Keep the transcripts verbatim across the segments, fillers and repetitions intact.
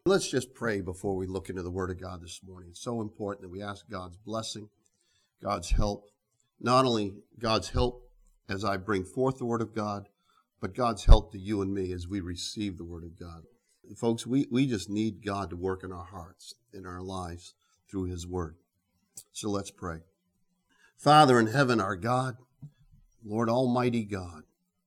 Let's just pray before we look into the Word of God this morning. It's so important that we ask God's blessing, God's help. Not only God's help as I bring forth the Word of God, but God's help to you and me as we receive the Word of God. Folks, we, we just need God to work in our hearts, in our lives, through His Word. So let's pray. Father in heaven, our God, Lord Almighty God,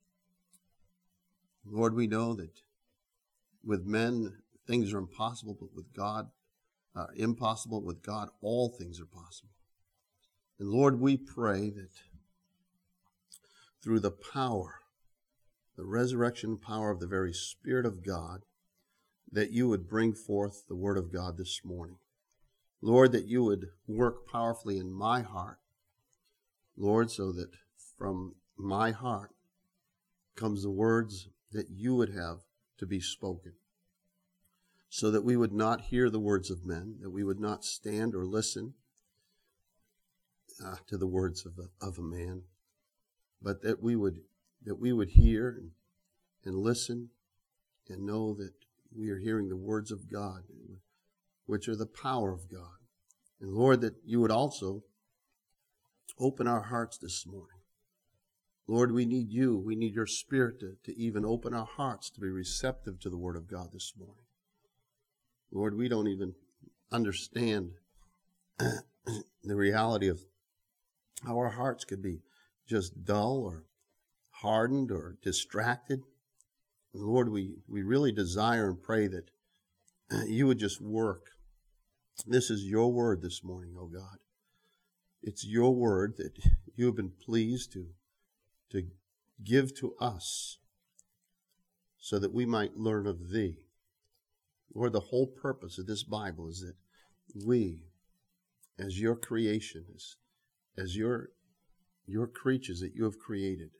Lord, we know that with men, things are impossible, but with God, uh, impossible. With God, all things are possible. And Lord, we pray that through the power, the resurrection power of the very Spirit of God, that you would bring forth the Word of God this morning. Lord, that you would work powerfully in my heart, Lord, so that from my heart comes the words that you would have to be spoken, so that we would not hear the words of men, that we would not stand or listen uh, to the words of a, of a man, but that we would that we would hear and, and listen and know that we are hearing the words of God, which are the power of God. And Lord, that you would also open our hearts this morning. Lord, we need you. We need your Spirit to, to even open our hearts to be receptive to the Word of God this morning. Lord, we don't even understand the reality of how our hearts could be just dull or hardened or distracted. And Lord, we, we really desire and pray that you would just work. This is your word this morning, oh God. It's your word that you have been pleased to, to give to us so that we might learn of thee. Lord, the whole purpose of this Bible is that we, as your creation, as, as your, your creatures that you have created,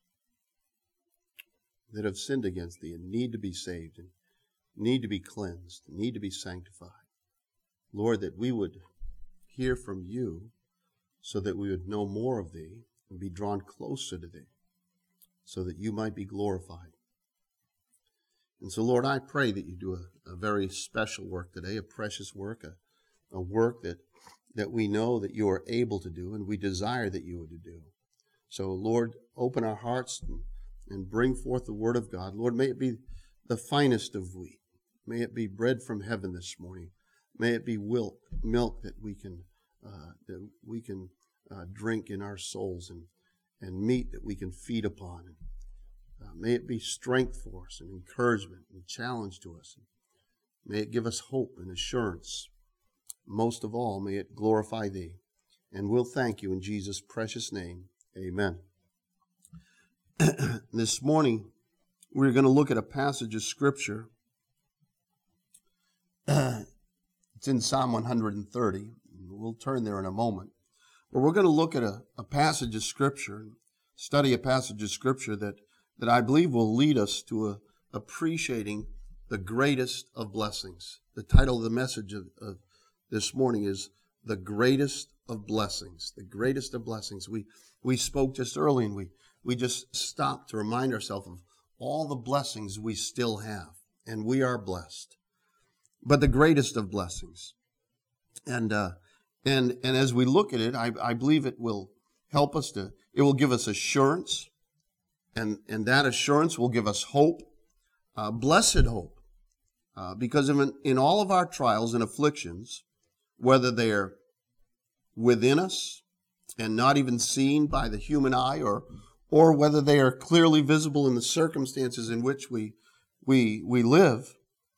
that have sinned against thee and need to be saved and need to be cleansed, need to be sanctified. Lord, that we would hear from you so that we would know more of thee and be drawn closer to thee so that you might be glorified. And so, Lord, I pray that you do a, a very special work today, a precious work, a, a work that, that we know that you are able to do and we desire that you would do. So, Lord, open our hearts and, and bring forth the word of God. Lord, may it be the finest of wheat. May it be bread from heaven this morning. May it be milk, milk that we can uh, that we can uh, drink in our souls, and, and meat that we can feed upon. And, Uh, may it be strength for us and encouragement and challenge to us. May it give us hope and assurance. Most of all, may it glorify thee. And we'll thank you in Jesus' precious name. Amen. This morning, we're going to look at a passage of Scripture. It's in Psalm one thirty. We'll turn there in a moment. But we're going to look at a, a passage of Scripture, study a passage of Scripture that that I believe will lead us to a, appreciating the greatest of blessings. The title of the message of, of this morning is The Greatest of Blessings. The Greatest of Blessings. We we spoke just early, and we, we just stopped to remind ourselves of all the blessings we still have, and we are blessed. But the greatest of blessings. And uh, and and as we look at it, I, I believe it will help us to, it will give us assurance. And, and that assurance will give us hope, uh, blessed hope, uh, because in, in all of our trials and afflictions, whether they're within us and not even seen by the human eye, or or whether they are clearly visible in the circumstances in which we we we live,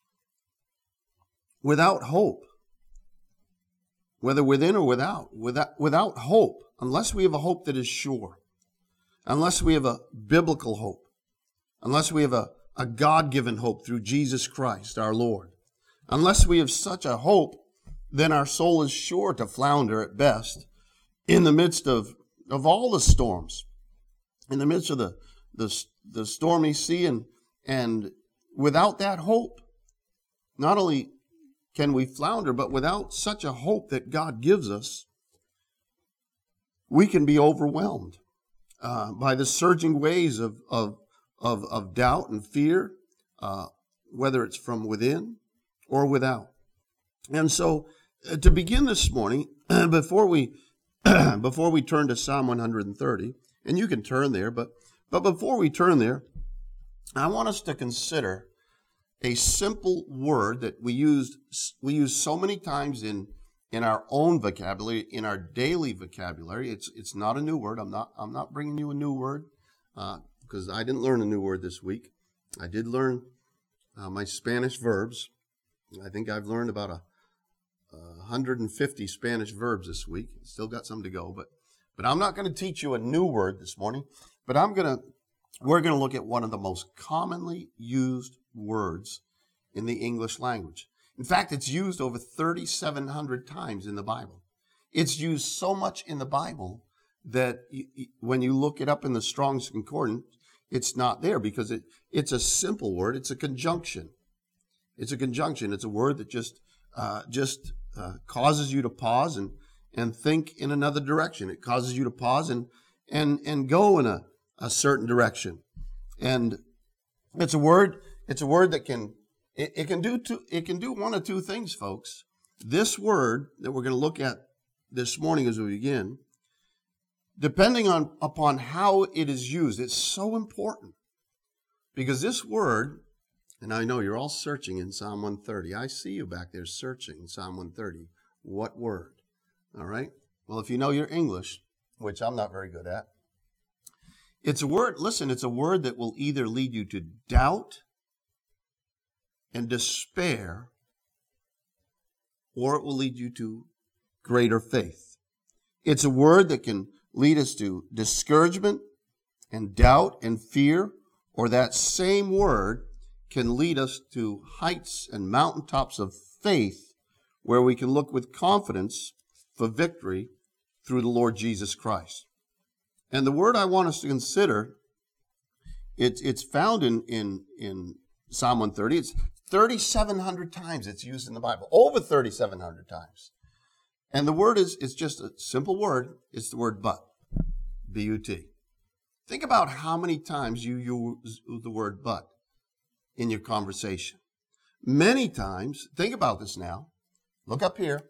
without hope, whether within or without, without without hope, unless we have a hope that is sure, unless we have a biblical hope, unless we have a, a God-given hope through Jesus Christ, our Lord, unless we have such a hope, then our soul is sure to flounder at best in the midst of, of all the storms, in the midst of the, the, the stormy sea. And, and without that hope, not only can we flounder, but without such a hope that God gives us, we can be overwhelmed Uh, by the surging waves of, of, of, of doubt and fear, uh, whether it's from within or without. And so uh, to begin this morning, before we before we turn to Psalm one hundred thirty, and you can turn there, but but before we turn there, I want us to consider a simple word that we used we use so many times in in our own vocabulary, in our daily vocabulary. It's it's not a new word. I'm not I'm not bringing you a new word because uh, I didn't learn a new word this week. I did learn uh, my Spanish verbs. I think I've learned about a, a one hundred fifty Spanish verbs this week. Still got some to go, but but I'm not going to teach you a new word this morning. But I'm gonna we're going to look at one of the most commonly used words in the English language. In fact, it's used over thirty-seven hundred times in the Bible. It's used so much in the Bible that y- y- when you look it up in the Strong's Concordance, it's not there because it, it's a simple word. It's a conjunction. It's a conjunction. It's a word that just uh, just uh, causes you to pause and, and think in another direction. It causes you to pause and and and go in a, a certain direction. And it's a word. It's a word that can it, it can do two, it can do one of two things, folks. This word that we're going to look at this morning as we begin, depending on upon how it is used, it's so important because this word, and I know you're all searching in Psalm one thirty. I see you back there searching in Psalm one thirty. What word? All right. Well, if you know your English, which I'm not very good at, it's a word. Listen, it's a word that will either lead you to doubt and despair, or it will lead you to greater faith. It's a word that can lead us to discouragement and doubt and fear, or that same word can lead us to heights and mountaintops of faith where we can look with confidence for victory through the Lord Jesus Christ. And the word I want us to consider, it's it's found in, in, in Psalm one thirty. It's thirty-seven hundred times it's used in the Bible, over thirty-seven hundred times. And the word is it's just a simple word. It's the word but, B U T. Think about how many times you use the word but in your conversation. Many times, think about this now. Look up here.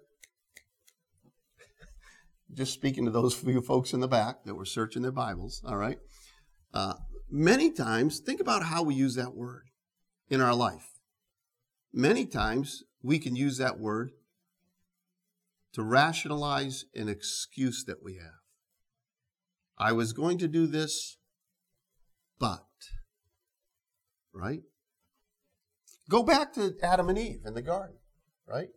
Just speaking to those few folks in the back that were searching their Bibles, all right? Uh, many times, think about how we use that word in our life. Many times, we can use that word to rationalize an excuse that we have. I was going to do this, but, right? Go back to Adam and Eve in the garden, right?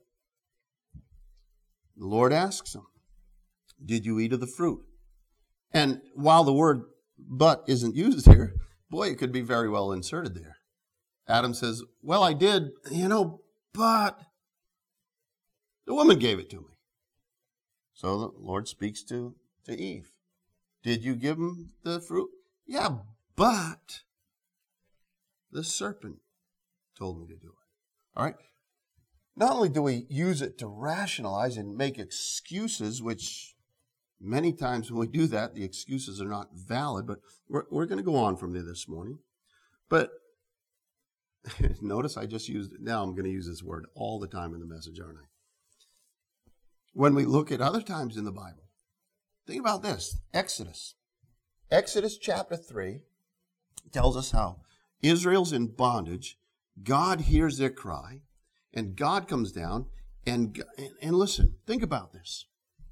The Lord asks them, did you eat of the fruit? And while the word but isn't used here, boy, it could be very well inserted there. Adam says, well, I did, you know, but the woman gave it to me. So the Lord speaks to, to Eve. Did you give him the fruit? Yeah, but the serpent told me to do it. All right? Not only do we use it to rationalize and make excuses, which many times when we do that, the excuses are not valid, but we're, we're going to go on from there this morning. But notice I just used it. Now I'm going to use this word all the time in the message, aren't I? When we look at other times in the Bible, think about this. Exodus. Exodus chapter three tells us how Israel's in bondage. God hears their cry, and God comes down, and, and listen, think about this.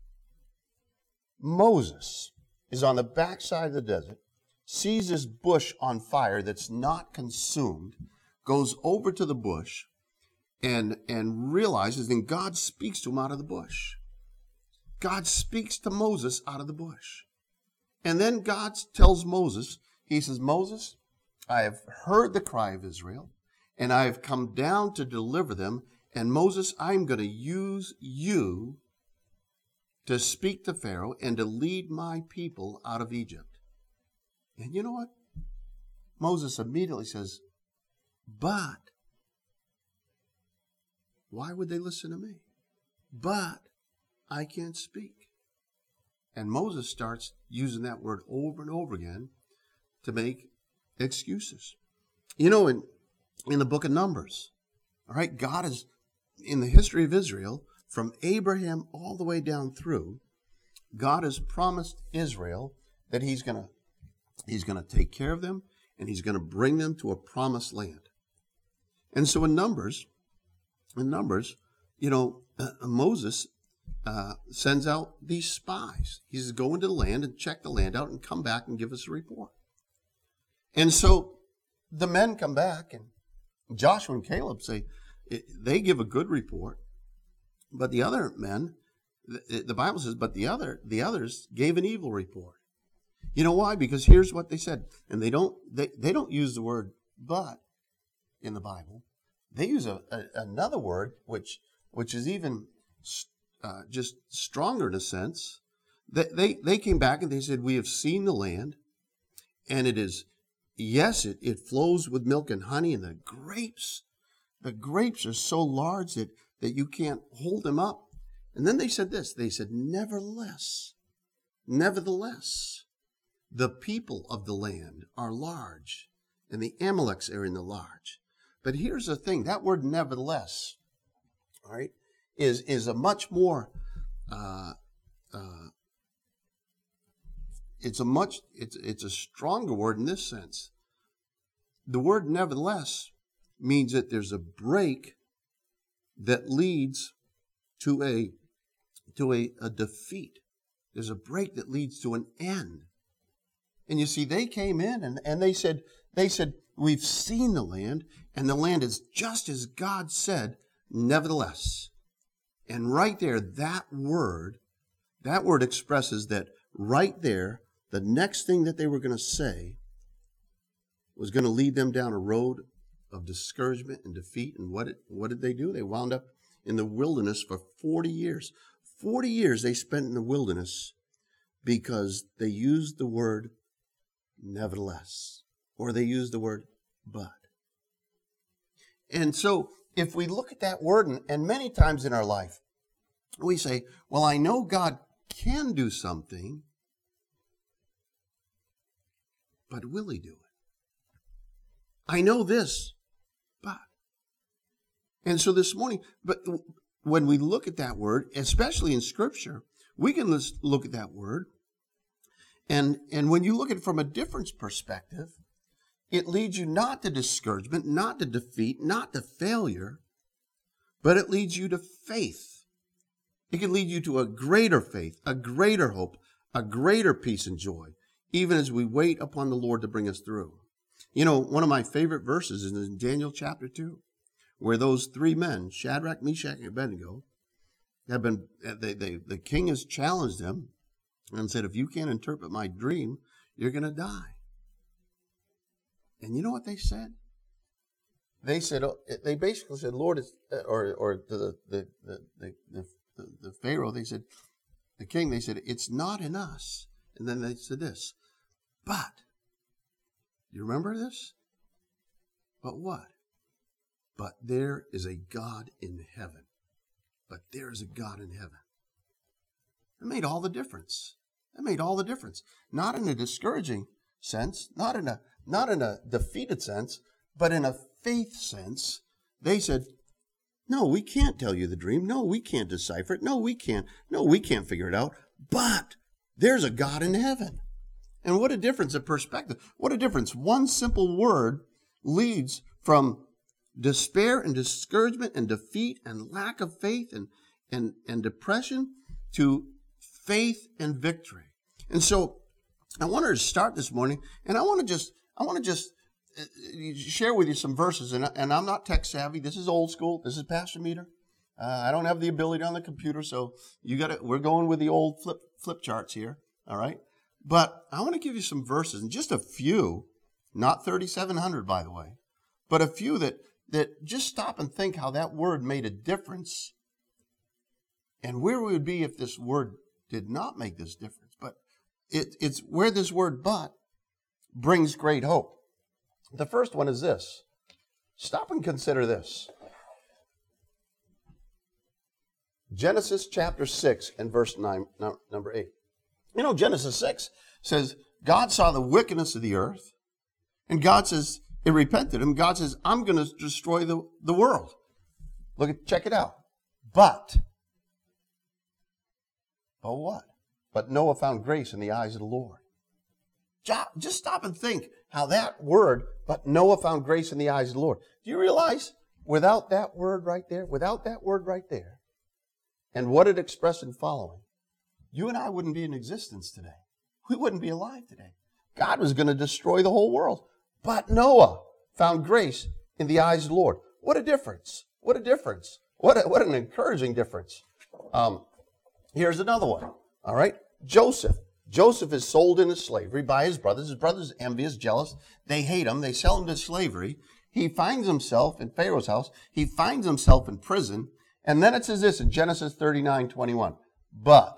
Moses is on the backside of the desert, sees this bush on fire that's not consumed, goes over to the bush, and, and realizes, and God speaks to him out of the bush. God speaks to Moses out of the bush. And then God tells Moses, he says, Moses, I have heard the cry of Israel, and I have come down to deliver them. And Moses, I'm going to use you to speak to Pharaoh and to lead my people out of Egypt. And you know what? Moses immediately says, but why would they listen to me? But I can't speak. And Moses starts using that word over and over again to make excuses. You know, in, in the book of Numbers, all right, God is in the history of Israel, from Abraham all the way down through, God has promised Israel that he's going to he's going to take care of them and he's going to bring them to a promised land. And so in Numbers, in Numbers, you know, uh, Moses uh, sends out these spies. He says, go into the land and check the land out and come back and give us a report. And so the men come back, and Joshua and Caleb say, they give a good report, but the other men, the, the Bible says, but the other, the others gave an evil report. You know why? Because here's what they said, and they don't, they, they don't use the word but in the Bible. They use a, a, another word, which which is even uh, just stronger in a sense. They, they they came back and they said, we have seen the land, and it is, yes, it, it flows with milk and honey, and the grapes, the grapes are so large that, that you can't hold them up. And then they said this, they said, nevertheless, nevertheless, the people of the land are large, and the Amaleks are in the large. But here's the thing, that word nevertheless, all right, is, is a much more, uh, uh, it's a much, it's, it's a stronger word in this sense. The word nevertheless means that there's a break that leads to a, to a, a defeat. There's a break that leads to an end. And you see, they came in and, and they said, they said, we've seen the land, and the land is just as God said, nevertheless. And right there, that word, that word expresses that right there, the next thing that they were going to say was going to lead them down a road of discouragement and defeat. And what, it, what did they do? They wound up in the wilderness for forty years. forty years they spent in the wilderness because they used the word nevertheless, or they used the word but. And so if we look at that word, and, and many times in our life, we say, well, I know God can do something, but will he do it? I know this, but. And so this morning, but when we look at that word, especially in Scripture, we can look at that word, and, and when you look at it from a different perspective, it leads you not to discouragement, not to defeat, not to failure, but it leads you to faith. It can lead you to a greater faith, a greater hope, a greater peace and joy, even as we wait upon the Lord to bring us through. You know, one of my favorite verses is in Daniel chapter two, where those three men, Shadrach, Meshach, and Abednego, have been, they, they, the king has challenged them and said, if you can't interpret my dream, you're going to die. And you know what they said? They said, they basically said, Lord, it's, or or the the, the the the the the Pharaoh, they said, the king, they said, it's not in us. And then they said this, but, you remember this? But what? But there is a God in heaven. But there is a God in heaven. It made all the difference. It made all the difference. Not in a discouraging sense, not in a not in a defeated sense, but in a faith sense. They said, no, we can't tell you the dream. No, we can't decipher it. No, we can't. No, we can't figure it out. But there's a God in heaven. And what a difference of perspective. What a difference. One simple word leads from despair and discouragement and defeat and lack of faith and, and, and depression to faith and victory. And so I wanted to start this morning, and I want to just, I want to just share with you some verses, and, and I'm not tech savvy. This is old school. This is Pastor Meter. Uh, I don't have the ability on the computer, so you got to. We're going with the old flip flip charts here. All right, but I want to give you some verses, and just a few, not thirty-seven hundred, by the way, but a few that that just stop and think how that word made a difference, and where we would be if this word did not make this difference. But it, it's where this word "but" brings great hope. The first one is this. Stop and consider this. Genesis chapter six and verse nine, number eight. You know, Genesis six says, God saw the wickedness of the earth, and God says, it repented him. God says, I'm going to destroy the, the world. Look at, check it out. But, but what? But Noah found grace in the eyes of the Lord. Just stop and think how that word, but Noah found grace in the eyes of the Lord. Do you realize without that word right there, without that word right there, and what it expressed in following, you and I wouldn't be in existence today. We wouldn't be alive today. God was going to destroy the whole world. But Noah found grace in the eyes of the Lord. What a difference. What a difference. What, a, what an encouraging difference. Um, here's another one. All right. Joseph. Joseph is sold into slavery by his brothers. His brothers are envious, jealous. They hate him. They sell him to slavery. He finds himself in Pharaoh's house. He finds himself in prison. And then it says this in Genesis thirty-nine twenty-one. But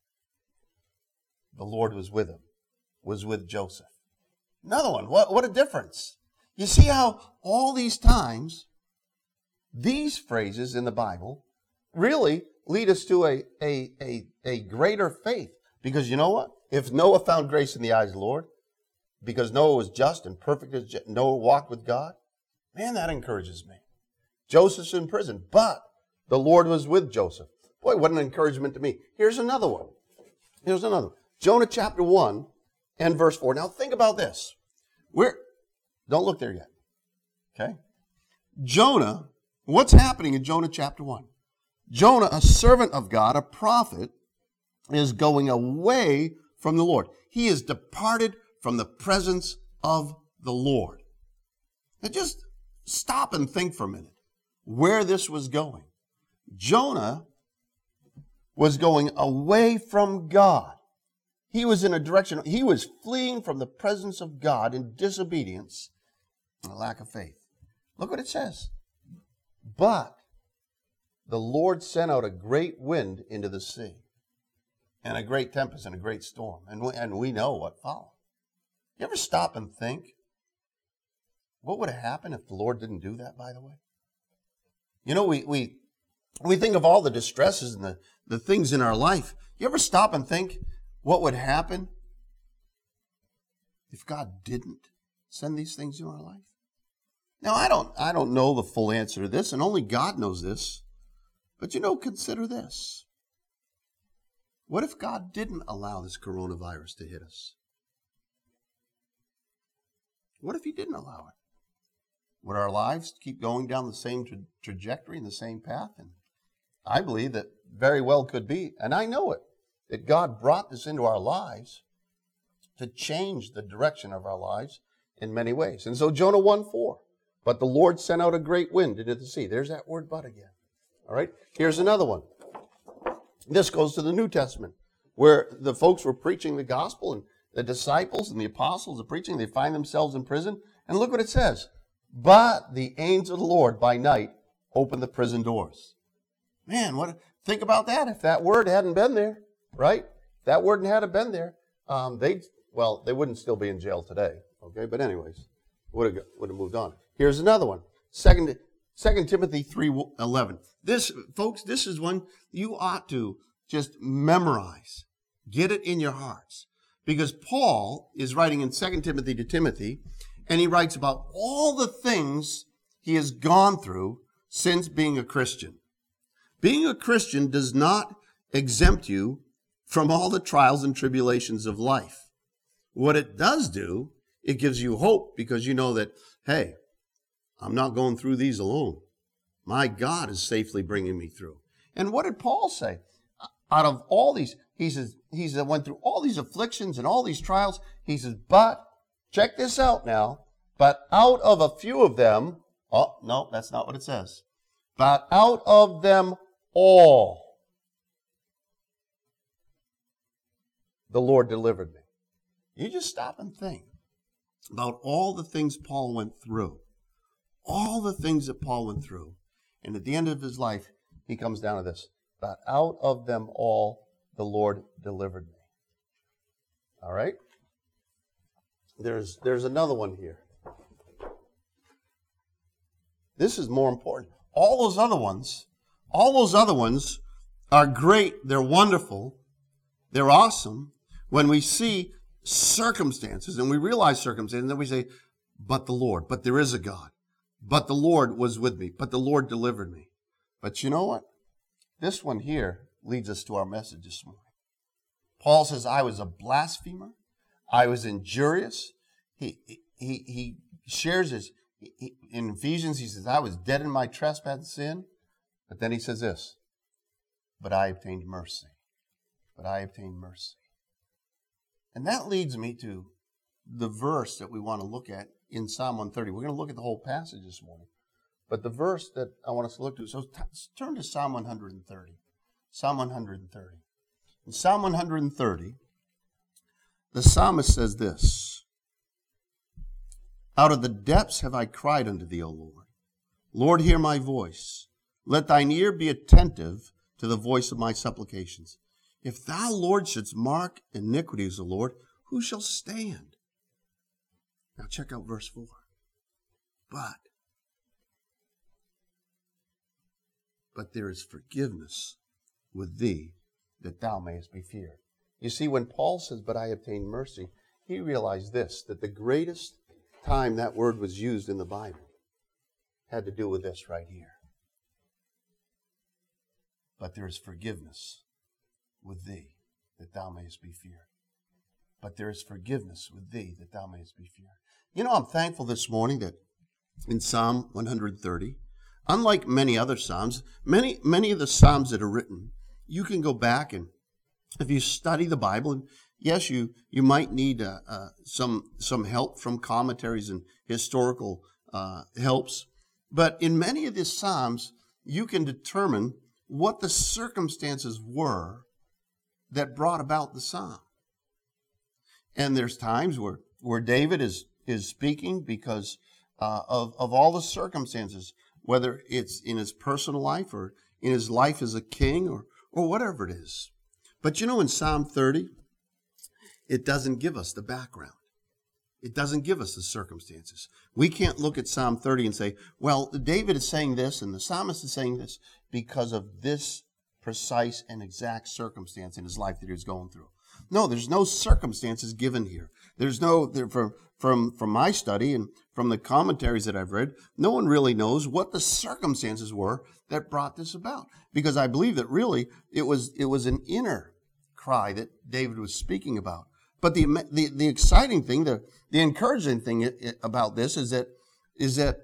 the Lord was with him, was with Joseph. Another one. What, what a difference. You see how all these times, these phrases in the Bible really lead us to a, a, a, a greater faith. Because you know what? If Noah found grace in the eyes of the Lord, because Noah was just and perfect as Noah walked with God, man, that encourages me. Joseph's in prison, but the Lord was with Joseph. Boy, what an encouragement to me. Here's another one. Here's another one. Jonah chapter one and verse four. Now think about this. We're, don't look there yet. Okay? Jonah, what's happening in Jonah chapter one? Jonah, a servant of God, a prophet, is going away from the Lord. He is departed from the presence of the Lord. Now just stop and think for a minute where this was going. Jonah was going away from God. He was in a direction, he was fleeing from the presence of God in disobedience and a lack of faith. Look what it says. But the Lord sent out a great wind into the sea, and a great tempest and a great storm. And we, and we know what followed. You ever stop and think, what would have happened if the Lord didn't do that, by the way? You know, we we, we think of all the distresses and the, the things in our life. You ever stop and think what would happen if God didn't send these things in our life? Now, I don't, I don't know the full answer to this, and only God knows this. But you know, consider this. What if God didn't allow this coronavirus to hit us? What if he didn't allow it? Would our lives keep going down the same tra- trajectory and the same path? And I believe that very well could be, and I know it, that God brought this into our lives to change the direction of our lives in many ways. And so Jonah one four, but the Lord sent out a great wind into the sea. There's that word but again. All right, here's another one. This goes to the New Testament, where the folks were preaching the gospel, and the disciples and the apostles are preaching. They find themselves in prison. And look what it says. But the angel of the Lord by night opened the prison doors. Man, what? Think about that. If that word hadn't been there, right? If that word hadn't been there, um, they well, they wouldn't still be in jail today. Okay, but anyways, would have would have moved on. Here's another one. Second. Second Timothy three eleven. This, folks, this is one you ought to just memorize. Get it in your hearts. Because Paul is writing in Second Timothy to Timothy, and he writes about all the things he has gone through since being a Christian. Being a Christian does not exempt you from all the trials and tribulations of life. What it does do, it gives you hope, because you know that, hey, I'm not going through these alone. My God is safely bringing me through. And what did Paul say? Out of all these, he says, he said, went through all these afflictions and all these trials. He says, but, check this out now, but out of a few of them, oh, no, that's not what it says. But out of them all, the Lord delivered me. You just stop and think about all the things Paul went through. All the things that Paul went through. And at the end of his life, he comes down to this. But out of them all, the Lord delivered me. All right? There's, there's another one here. This is more important. All those other ones, all those other ones are great. They're wonderful. They're awesome. When we see circumstances, and we realize circumstances, and then we say, but the Lord, but there is a God. But the Lord was with me. But the Lord delivered me. But you know what? This one here leads us to our message this morning. Paul says, I was a blasphemer. I was injurious. He, he, he shares his, he, in Ephesians, he says, I was dead in my trespass and sin. But then he says this, but I obtained mercy. But I obtained mercy. And that leads me to the verse that we want to look at in Psalm one thirty. We're going to look at the whole passage this morning. But the verse that I want us to look to, so t- turn to Psalm one thirty. Psalm one thirty. In Psalm one thirty, the psalmist says this, out of the depths have I cried unto thee, O Lord. Lord, hear my voice. Let thine ear be attentive to the voice of my supplications. If thou, Lord, shouldst mark iniquities, O Lord, who shall stand? Now check out verse four. But, but there is forgiveness with thee, that thou mayest be feared. You see, when Paul says, but I obtained mercy, he realized this, that the greatest time that word was used in the Bible had to do with this right here. But there is forgiveness with thee, that thou mayest be feared. But there is forgiveness with thee, that thou mayest be feared. You know, I'm thankful this morning that in Psalm one thirty, unlike many other Psalms, many, many of the Psalms that are written, you can go back and if you study the Bible, and yes, you, you might need uh, uh, some, some help from commentaries and historical uh, helps, but in many of these Psalms, you can determine what the circumstances were that brought about the Psalm. And there's times where, where David is, is speaking because uh, of, of all the circumstances, whether it's in his personal life or in his life as a king or, or whatever it is. But you know, in Psalm thirty, it doesn't give us the background. It doesn't give us the circumstances. We can't look at Psalm thirty and say, well, David is saying this and the psalmist is saying this because of this precise and exact circumstance in his life that he was going through. No, there's no circumstances given here. There's no, there, from, from, from my study and from the commentaries that I've read, no one really knows what the circumstances were that brought this about. Because I believe that really it was, it was an inner cry that David was speaking about. But the, the, the exciting thing, the, the encouraging thing about this is that, is that,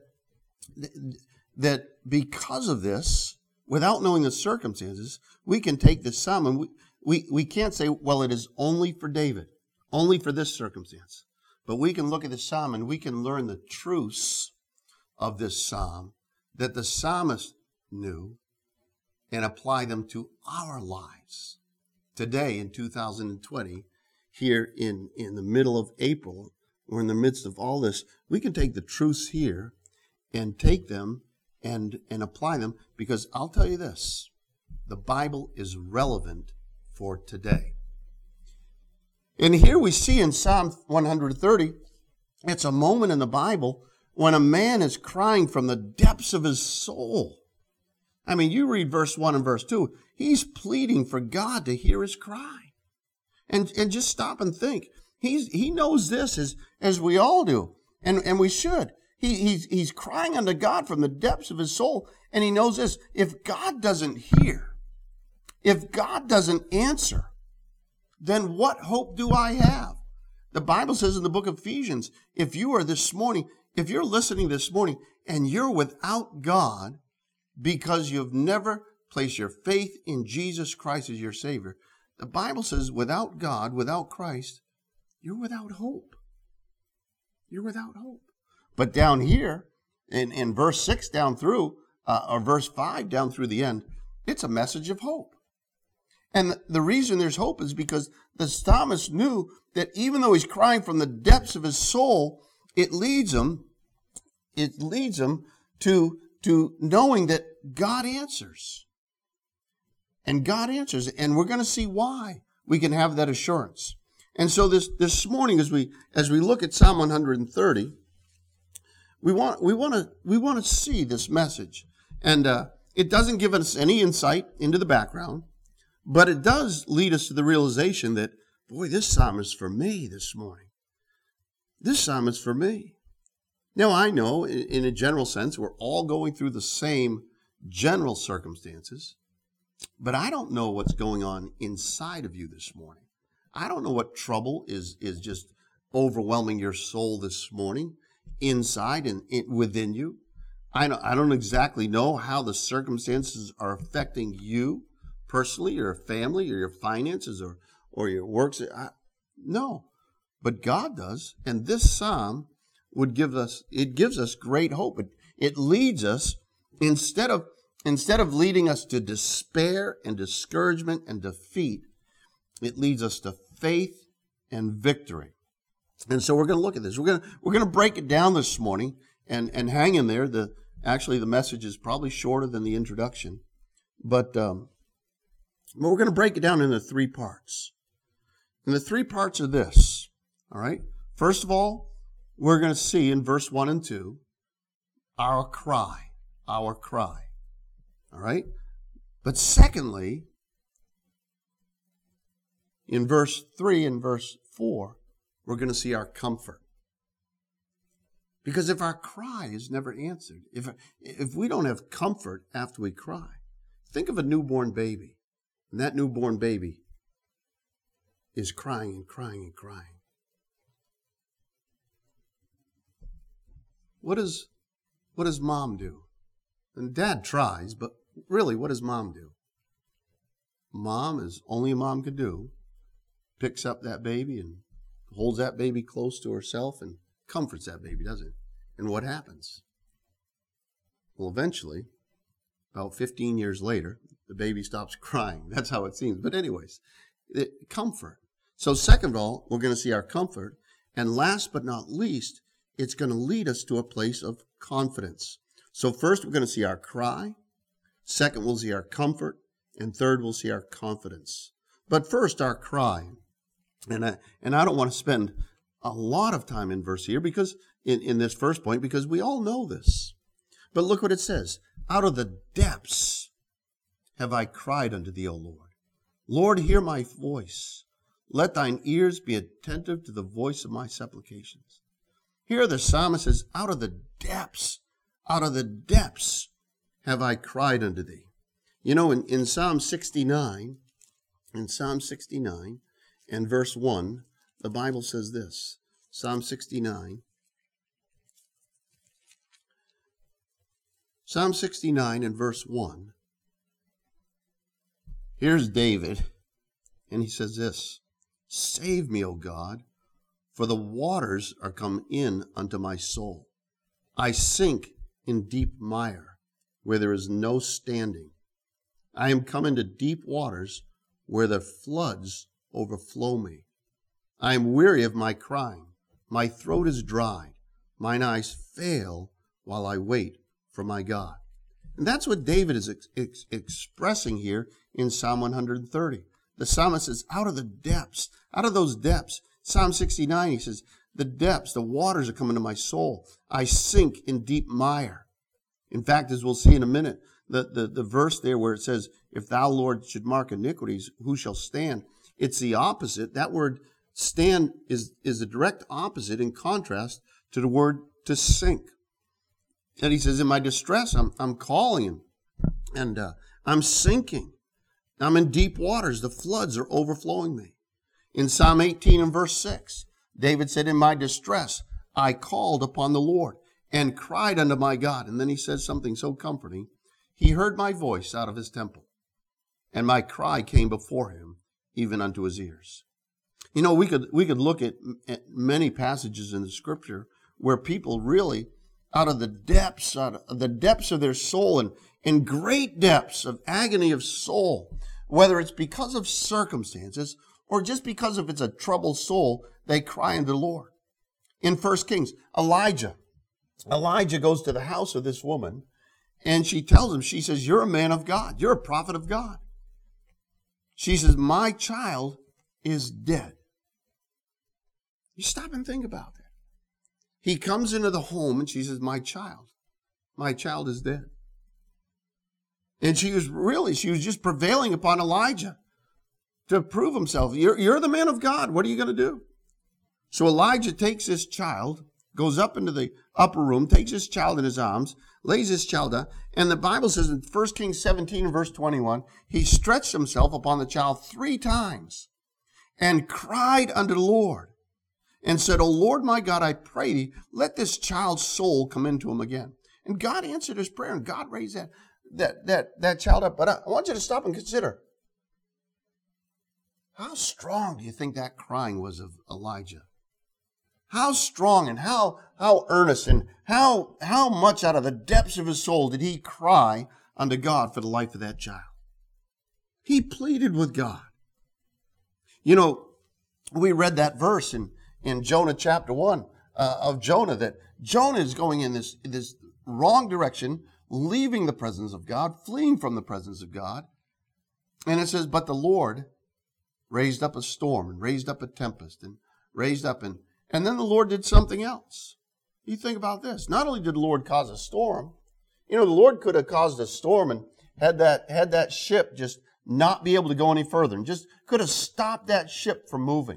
that because of this, without knowing the circumstances, we can take this psalm and we, we, we can't say, well, it is only for David, only for this circumstance. But we can look at the psalm and we can learn the truths of this psalm that the psalmist knew and apply them to our lives. Today in two thousand twenty, here in, in the middle of April, or in the midst of all this, we can take the truths here and take them and, and apply them, because I'll tell you this, the Bible is relevant for today. And here we see in Psalm one thirty, it's a moment in the Bible when a man is crying from the depths of his soul. I mean, you read verse one and verse two, he's pleading for God to hear his cry. And, and just stop and think. He's, he knows this as, as we all do, and, and we should. He, he's, he's crying unto God from the depths of his soul, and he knows this. If God doesn't hear, if God doesn't answer, then what hope do I have? The Bible says in the book of Ephesians, if you are this morning, if you're listening this morning and you're without God because you've never placed your faith in Jesus Christ as your Savior, the Bible says without God, without Christ, you're without hope. You're without hope. But down here, in, in verse six down through, uh, or verse five down through the end, it's a message of hope. And the reason there's hope is because the psalmist knew that even though he's crying from the depths of his soul, it leads him, it leads him to, to knowing that God answers. And God answers, and we're going to see why we can have that assurance. And so this, this morning, as we as we look at Psalm one thirty, we want we want to we want to see this message, and uh, it doesn't give us any insight into the background, but it does lead us to the realization that, boy, this psalm is for me this morning. This psalm is for me. Now I know, in, in a general sense, we're all going through the same general circumstances, but I don't know what's going on inside of you this morning. I don't know what trouble is, is just overwhelming your soul this morning, inside and in, within you. I don't, I don't exactly know how the circumstances are affecting you personally, or your family, or your finances, or, or your works. I, no, but God does. And this psalm would give us, it gives us great hope. It, it leads us, instead of, instead of leading us to despair and discouragement and defeat, it leads us to faith and victory. And so we're going to look at this. We're going to, we're going to break it down this morning, and, and hang in there. The, actually, the message is probably shorter than the introduction, but, um, but we're going to break it down into three parts. And the three parts are this, all right? First of all, we're going to see in verse one and two, our cry, our cry, all right? But secondly, in verse three and verse four, we're going to see our comfort. Because if our cry is never answered, if, if we don't have comfort after we cry, think of a newborn baby. And that newborn baby is crying and crying and crying. What does, what does mom do? And dad tries, but really, what does mom do? Mom, as only a mom could do, picks up that baby and holds that baby close to herself and comforts that baby, doesn't it? And what happens? Well, eventually, about fifteen years later, the baby stops crying. That's how it seems. But anyways, it, comfort. So second of all, we're going to see our comfort. And last but not least, it's going to lead us to a place of confidence. So first, we're going to see our cry. Second, we'll see our comfort. And third, we'll see our confidence. But first, our cry. And I, and I don't want to spend a lot of time in verse here because in, in this first point, because we all know this. But look what it says. Out of the depths have I cried unto thee, O Lord. Lord, hear my voice. Let thine ears be attentive to the voice of my supplications. Here the psalmist says, out of the depths, out of the depths have I cried unto thee. You know, in, in Psalm sixty-nine, in Psalm sixty-nine, and verse one, the Bible says this, Psalm sixty-nine. Psalm sixty-nine and verse one. Here's David, and he says this, save me, O God, for the waters are come in unto my soul. I sink in deep mire, where there is no standing. I am come into deep waters, where the floods overflow me. I am weary of my crying. My throat is dried. Mine eyes fail while I wait for my God. And that's what David is ex- ex- expressing here in Psalm one thirty. The psalmist says, out of the depths, out of those depths, Psalm sixty-nine, he says, the depths, the waters are coming to my soul. I sink in deep mire. In fact, as we'll see in a minute, the, the, the verse there where it says, if thou, Lord, should mark iniquities, who shall stand? It's the opposite. That word stand is, is the direct opposite in contrast to the word to sink. And he says, in my distress, I'm, I'm calling him, and uh, I'm sinking. I'm in deep waters. The floods are overflowing me. In Psalm eighteen and verse six, David said, in my distress, I called upon the Lord and cried unto my God. And then he says something so comforting. He heard my voice out of his temple, and my cry came before him, even unto his ears. You know, we could we could look at, at many passages in the scripture where people really, out of the depths, out of the depths of their soul, and in great depths of agony of soul, whether it's because of circumstances or just because of it's a troubled soul, they cry unto the Lord. In First Kings, Elijah, Elijah goes to the house of this woman, and she tells him, she says, you're a man of God. You're a prophet of God. She says, my child is dead. You stop and think about that. He comes into the home and she says, my child, my child is dead. And she was really, she was just prevailing upon Elijah to prove himself. You're, you're the man of God. What are you going to do? So Elijah takes this child, goes up into the upper room, takes his child in his arms, lays his child down, and the Bible says in First Kings seventeen, verse twenty-one, he stretched himself upon the child three times and cried unto the Lord and said, O Lord my God, I pray thee, let this child's soul come into him again. And God answered his prayer, and God raised that, that, that, that child up. But I want you to stop and consider, how strong do you think that crying was of Elijah? How strong and how, how earnest and how, how much out of the depths of his soul did he cry unto God for the life of that child? He pleaded with God. You know, we read that verse in, in Jonah chapter one uh, of Jonah, that Jonah is going in this, this wrong direction, leaving the presence of God, fleeing from the presence of God. And it says, but the Lord raised up a storm and raised up a tempest and raised up and And then the Lord did something else. You think about this. Not only did the Lord cause a storm, you know, the Lord could have caused a storm and had that, had that ship just not be able to go any further and just could have stopped that ship from moving.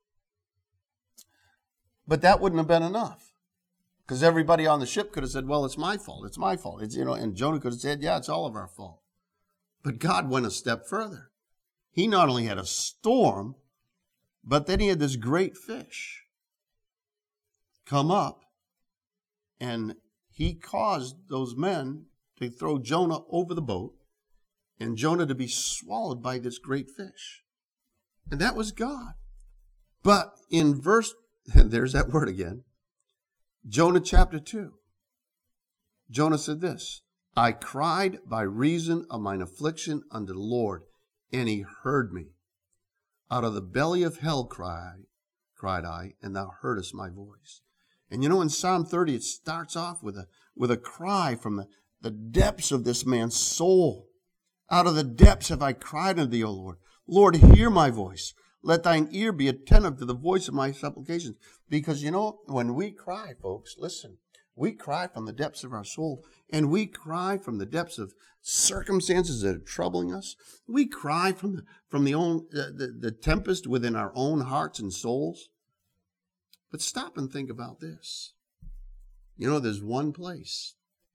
But that wouldn't have been enough, because everybody on the ship could have said, well, it's my fault. It's my fault. It's, you know, and Jonah could have said, yeah, it's all of our fault. But God went a step further. He not only had a storm, but then he had this great fish come up, and he caused those men to throw Jonah over the boat and Jonah to be swallowed by this great fish. And that was God. But in verse, there's that word again, Jonah chapter two, Jonah said this, I cried by reason of mine affliction unto the Lord, and he heard me. Out of the belly of hell cried, cried I, and thou heardest my voice. And you know, in Psalm thirty, it starts off with a, with a cry from the, the depths of this man's soul. Out of the depths have I cried unto thee, O Lord. Lord, hear my voice. Let thine ear be attentive to the voice of my supplications. Because, you know, when we cry, folks, listen, we cry from the depths of our soul, and we cry from the depths of circumstances that are troubling us. We cry from the, from the, own, uh, the, the tempest within our own hearts and souls. But stop and think about this. You know, there's one place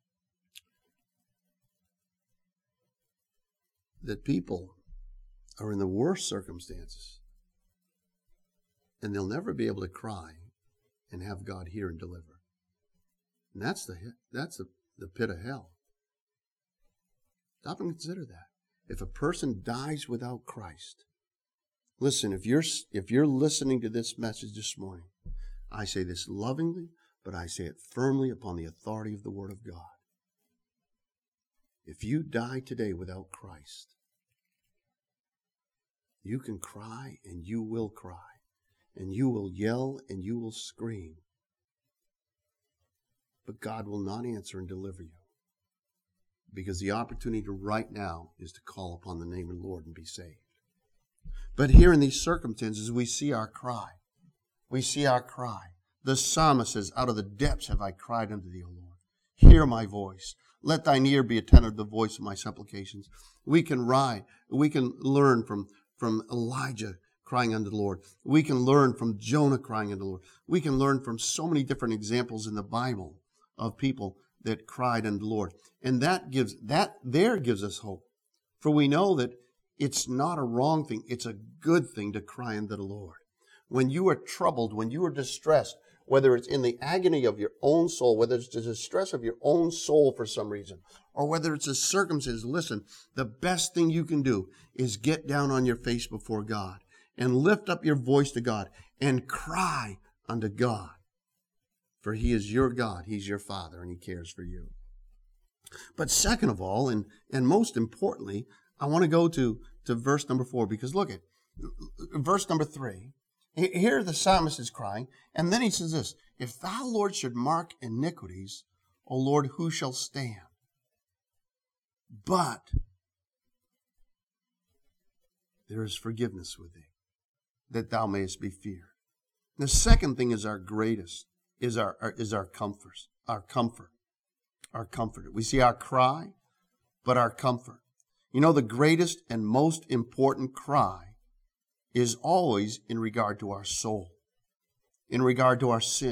that people are in the worst circumstances, and they'll never be able to cry and have God hear and deliver. And that's the that's the, the pit of hell. Stop and consider that. If a person dies without Christ, listen, if you're if you're listening to this message this morning, I say this lovingly, but I say it firmly upon the authority of the Word of God. If you die today without Christ, you can cry and you will cry, and you will yell and you will scream, but God will not answer and deliver you, because the opportunity right now is to call upon the name of the Lord and be saved. But here in these circumstances, we see our cry. We see our cry. The psalmist says, out of the depths have I cried unto thee, O Lord. Hear my voice. Let thine ear be attentive to the voice of my supplications. We can ride. We can learn from, from Elijah crying unto the Lord. We can learn from Jonah crying unto the Lord. We can learn from so many different examples in the Bible of people that cried unto the Lord. And that gives, that there gives us hope. For we know that it's not a wrong thing. It's a good thing to cry unto the Lord. When you are troubled, when you are distressed, whether it's in the agony of your own soul, whether it's the distress of your own soul for some reason, or whether it's a circumstance, listen, the best thing you can do is get down on your face before God and lift up your voice to God and cry unto God. For He is your God, He's your Father, and He cares for you. But second of all, and, and most importantly, I want to go to, to verse number four, because look at verse number three. Here the psalmist is crying, and then he says this, if thou, Lord, should mark iniquities, O Lord, who shall stand? But there is forgiveness with thee, that thou mayest be feared. The second thing is our greatest, is our, our is our comfort, our comfort, our comfort. We see our cry, but our comfort. You know, the greatest and most important cry is always in regard to our soul, in regard to our sin,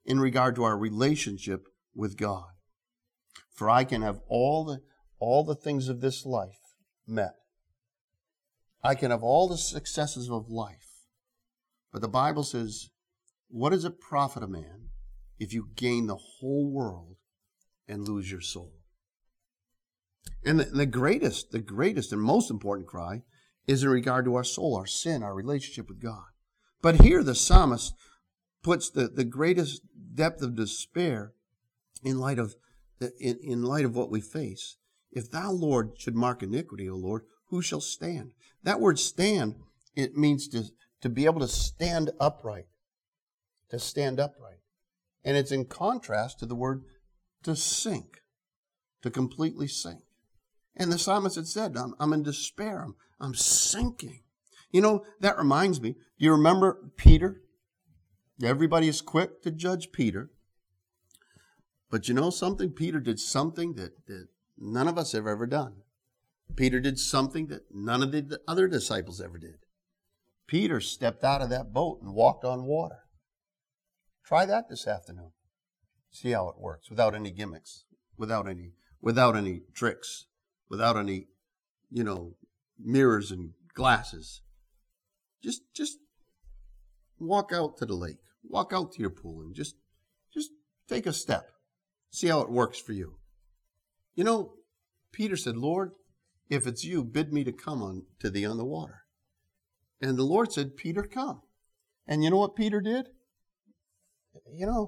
in regard to our relationship with God. For I can have all the, all the things of this life met. I can have all the successes of life. But the Bible says, what does it profit a man if you gain the whole world and lose your soul? And the, the greatest, the greatest and most important cry is in regard to our soul, our sin, our relationship with God. But here the psalmist puts the, the greatest depth of despair in light of in, in light of what we face. If thou, Lord, should mark iniquity, O Lord, who shall stand? That word stand, it means to, to be able to stand upright. To stand upright. And it's in contrast to the word to sink. To completely sink. And the psalmist had said, I'm, I'm in despair. I'm, I'm sinking. You know, that reminds me, do you remember Peter? Everybody is quick to judge Peter. But you know something? Peter did something that, that none of us have ever done. Peter did something that none of the other disciples ever did. Peter stepped out of that boat and walked on water. Try that this afternoon. See how it works without any gimmicks, without any, without any tricks, without any, you know, mirrors and glasses. Just, just walk out to the lake. Walk out to your pool and just, just take a step. See how it works for you. You know, Peter said, Lord, if it's you, bid me to come on to thee on the water. And the Lord said, Peter, come. And you know what Peter did? You know,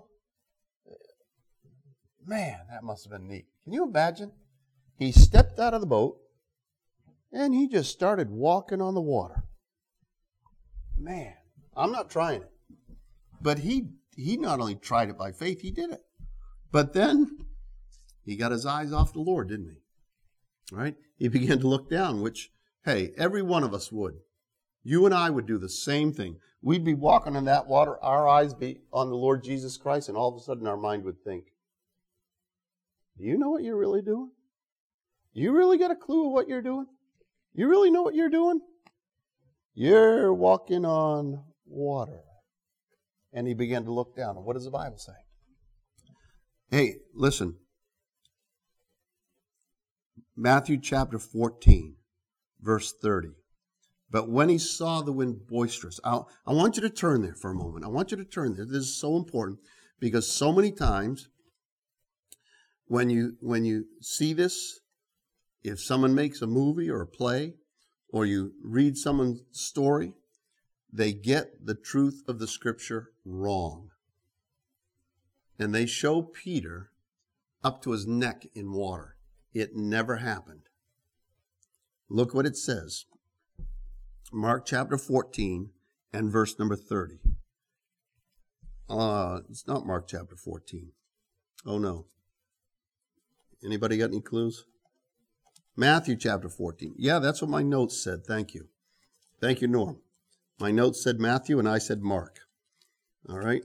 man, that must have been neat. Can you imagine? He stepped out of the boat and he just started walking on the water. Man, I'm not trying it. But he he not only tried it by faith, he did it. But then he got his eyes off the Lord, didn't he? Right? He began to look down, which, hey, every one of us would. You and I would do the same thing. We'd be walking in that water, our eyes be on the Lord Jesus Christ, and all of a sudden our mind would think, do you know what you're really doing? You really got a clue of what you're doing? You really know what you're doing? You're walking on water. And he began to look down. And what does the Bible say? Hey, listen. Matthew chapter fourteen, verse thirty. But when he saw the wind boisterous, I'll, I want you to turn there for a moment. I want you to turn there. This is so important because so many times when you when you see this, if someone makes a movie or a play, or you read someone's story, they get the truth of the scripture wrong. And they show Peter up to his neck in water. It never happened. Look what it says. Mark chapter fourteen and verse number thirty. Uh, it's not Mark chapter fourteen. Oh no. Anybody got any clues? Matthew chapter fourteen. Yeah, that's what my notes said. Thank you. Thank you, Norm. My notes said Matthew and I said Mark. All right.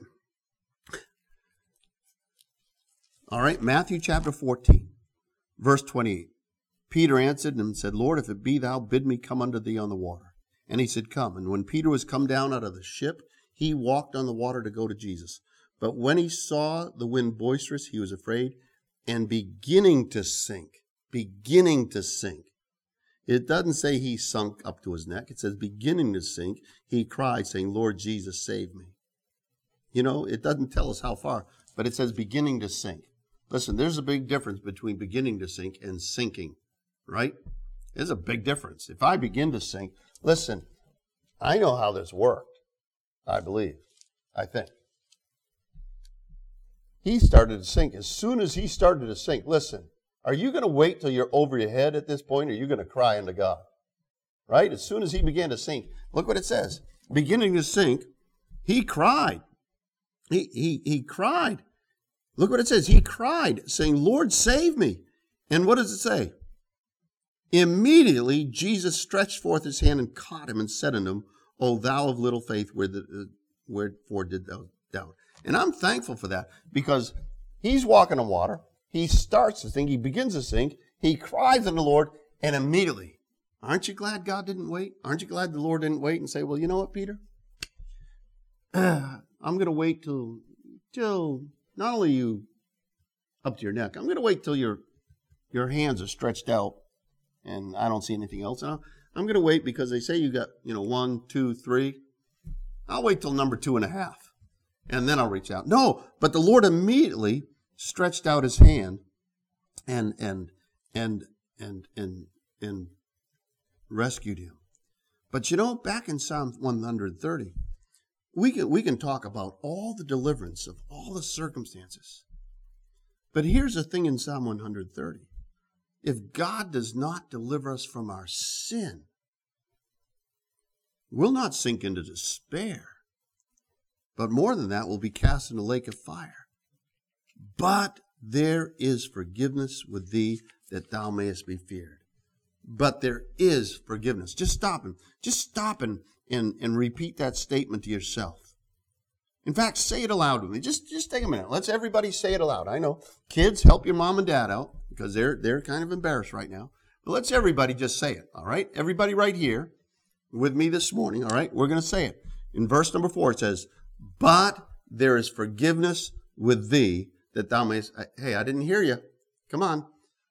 All right, Matthew chapter fourteen, verse twenty-eight. Peter answered and said, Lord, if it be thou, bid me come unto thee on the water. And he said, come. And when Peter was come down out of the ship, he walked on the water to go to Jesus. But when he saw the wind boisterous, he was afraid, and beginning to sink, beginning to sink. It doesn't say he sunk up to his neck. It says beginning to sink, he cried, saying, Lord Jesus, save me. You know, it doesn't tell us how far, but it says beginning to sink. Listen, there's a big difference between beginning to sink and sinking, right? There's a big difference. If I begin to sink, listen, I know how this worked, I believe, I think. He started to sink. As soon as he started to sink, listen, are you going to wait till you're over your head at this point, or are you going to cry unto God? Right? As soon as he began to sink, look what it says. Beginning to sink, he cried. He, he, he cried. Look what it says. He cried, saying, Lord, save me. And what does it say? Immediately, Jesus stretched forth his hand and caught him and said unto him, O thou of little faith, where the, wherefore did thou doubt? And I'm thankful for that because he's walking on water. He starts to sink. He begins to sink. He cries unto the Lord, and immediately, aren't you glad God didn't wait? Aren't you glad the Lord didn't wait and say, well, you know what, Peter? I'm going to wait till till not only you up to your neck, I'm going to wait till your your hands are stretched out and I don't see anything else. And I'm going to wait because they say you got, you know, one, two, three. I'll wait till number two and a half, and then I'll reach out. No, but the Lord immediately stretched out his hand and and and and and and rescued him. But you know, back in Psalm one thirty, we can we can talk about all the deliverance of all the circumstances. But here's the thing in Psalm one thirty. If God does not deliver us from our sin, we'll not sink into despair. But more than that, we'll be cast in the lake of fire. But there is forgiveness with thee, that thou mayest be feared. But there is forgiveness. Just stop and just stop and, and, and repeat that statement to yourself. In fact, say it aloud with me. Just, just take a minute. Let's everybody say it aloud. I know. Kids, help your mom and dad out because they're they're kind of embarrassed right now. But let's everybody just say it, all right? Everybody right here with me this morning, all right? We're going to say it. In verse number four, it says, but there is forgiveness with thee, that thou mayest... Hey, I didn't hear you. Come on.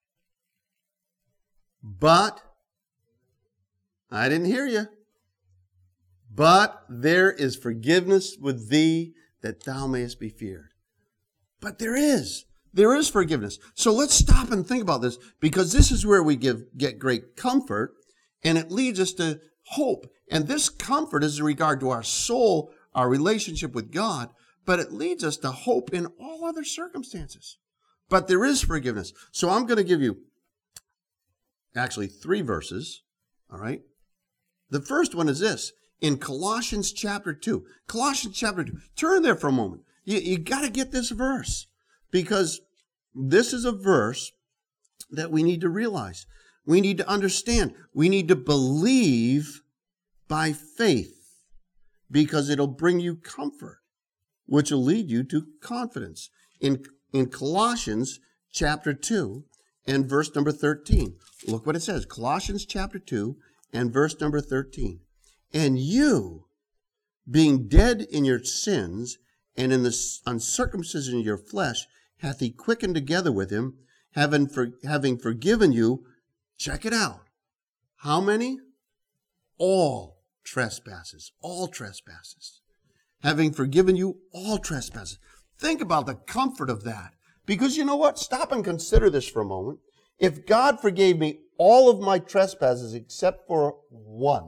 But, I didn't hear you. But there is forgiveness with thee, that thou mayest be feared. But there is. There is forgiveness. So let's stop and think about this, because this is where we give, get great comfort, and it leads us to hope. And this comfort is in regard to our soul, our relationship with God, but it leads us to hope in all other circumstances. But there is forgiveness. So I'm going to give you actually three verses, all right? The first one is this, in Colossians chapter two. Colossians chapter two. Turn there for a moment. You, you got to get this verse, because this is a verse that we need to realize. We need to understand. We need to believe by faith, because it'll bring you comfort, which will lead you to confidence. In, in Colossians chapter two and verse number thirteen, look what it says. Colossians chapter two and verse number thirteen. And you, being dead in your sins and in the uncircumcision of your flesh, hath he quickened together with him, having, for, having forgiven you, check it out, how many? All trespasses, all trespasses. Having forgiven you all trespasses. Think about the comfort of that. Because you know what? Stop and consider this for a moment. If God forgave me all of my trespasses except for one,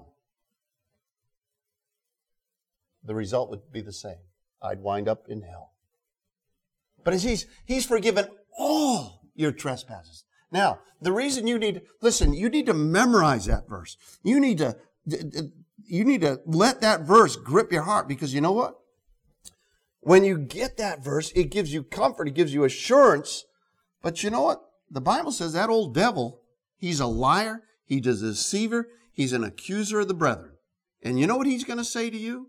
the result would be the same. I'd wind up in hell. But he's, he's forgiven all your trespasses. Now, the reason you need, listen, you need to memorize that verse. You need to, you need to let that verse grip your heart, because you know what? When you get that verse, it gives you comfort, it gives you assurance. But you know what? The Bible says that old devil, he's a liar, he's a deceiver, he's an accuser of the brethren. And you know what he's going to say to you?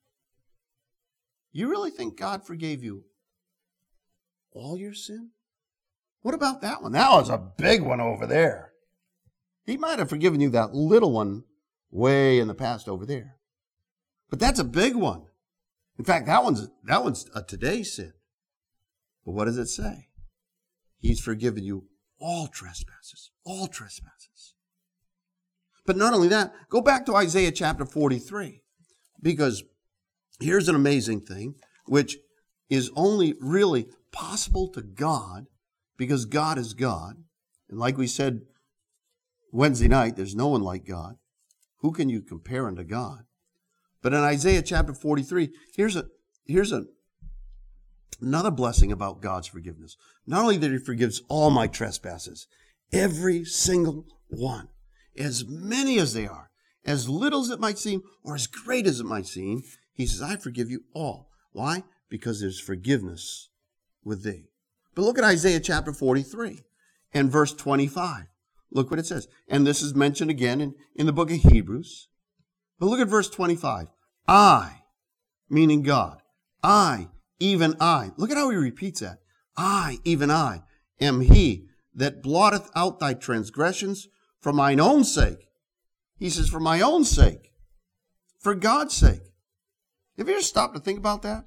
You really think God forgave you all your sin? What about that one? That was a big one over there. He might have forgiven you that little one way in the past over there. But that's a big one. In fact, that one's that one's a today sin. But what does it say? He's forgiven you all trespasses, all trespasses. But not only that, go back to Isaiah chapter forty-three, because here's an amazing thing, which is only really possible to God, because God is God. And like we said Wednesday night, there's no one like God. Who can you compare unto God? But in Isaiah chapter forty-three, here's a here's a another blessing about God's forgiveness. Not only that he forgives all my trespasses, every single one, as many as they are, as little as it might seem, or as great as it might seem, he says, I forgive you all. Why? Because there's forgiveness with thee. But look at Isaiah chapter forty-three and verse twenty-five. Look what it says. And this is mentioned again in, in the book of Hebrews. But look at verse twenty-five. I, meaning God, I, even I. Look at how he repeats that. I, even I, am he that blotteth out thy transgressions for mine own sake. He says, for my own sake. For God's sake. Have you ever stopped to think about that?